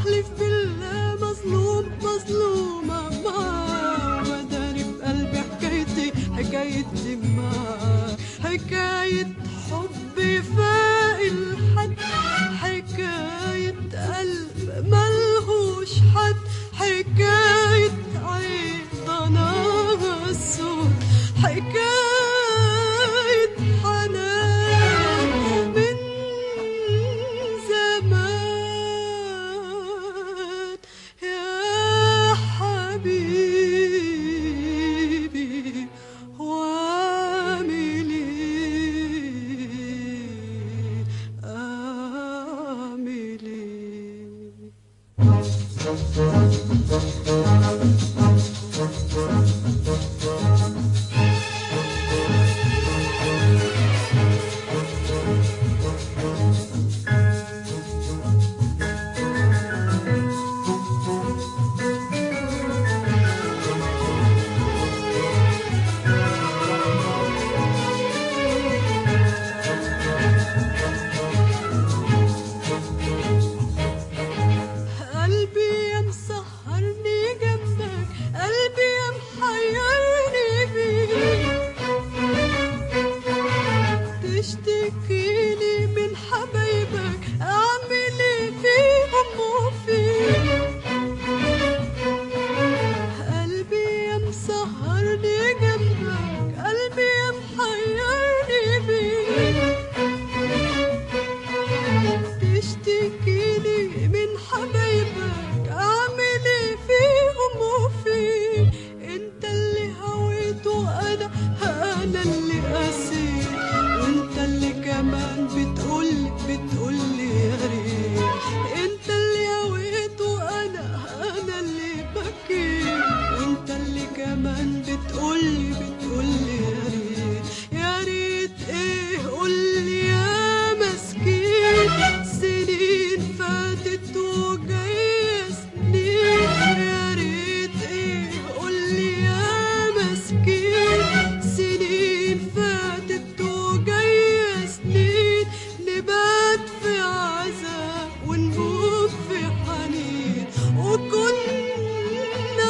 بحلف بالله مظلوم مظلومة معاه، وداري في قلبي حكايتي معاه، حكاية حب فاق الحد، حكاية قلب ملهوش حد، حكاية عين ضناها السود، حكاية حنان من زمان يا حبيبي. وأعمل إيه أعمل إيه. تشتكيني من حبايبك أعمل إيه فيهم وفيك، قلبي يا مسهرني جنبك، قلبي يا محيرني بيك، تشتكيني من حبايبك أعمل إيه فيهم وفيك، أنت اللي هويت وأنا اللي قاسيت، وانت اللي كمان بتقولي يا ريت، انت اللي هويت وانا اللي بكيت، وانت اللي كمان بتقولي يا ريت، يا ريت ايه قولي يا مسكين، سنين فاتت وجاية سنين، يا ريت ايه قولي يا مسكين، سنين فاتت وجاية سنين، نبات في عذاب ونموت في حنين، وكنا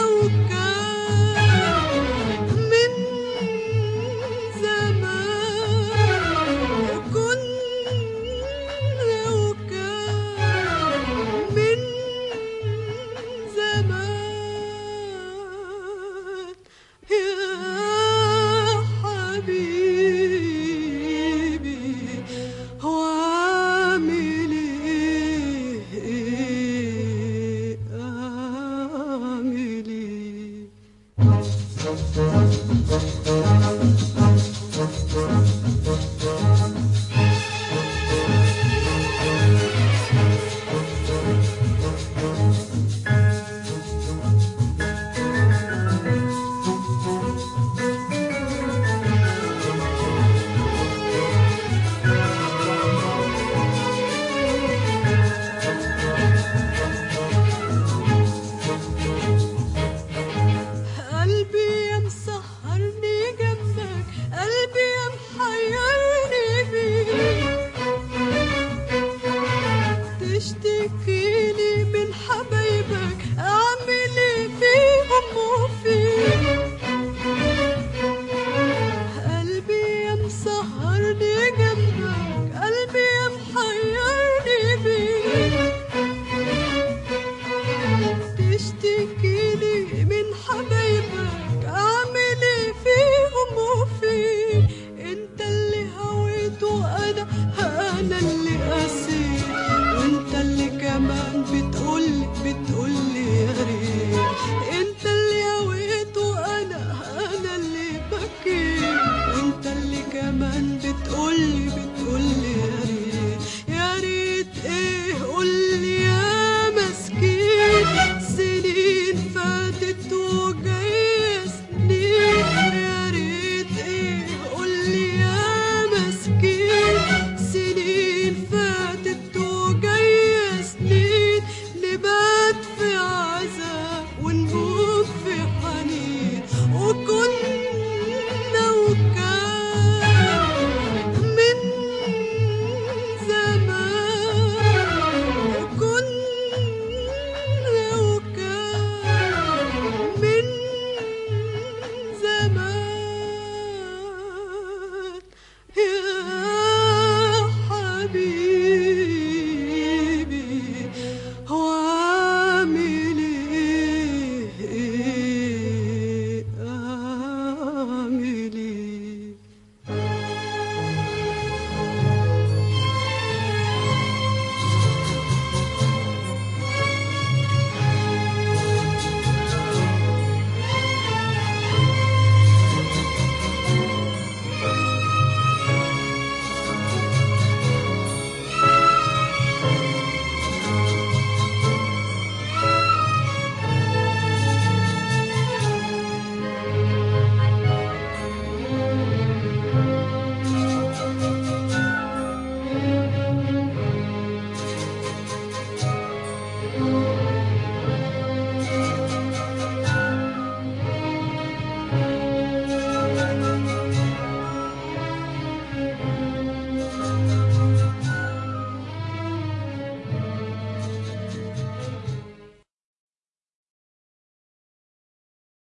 وكان من زمان، كنا وكان من زمان يا حبيبي. وأعمل إيه أعمل إيه. قلبي يا مسهرني جنبك، قلبي يا محيرني بيك، تشتكيني من حبايبك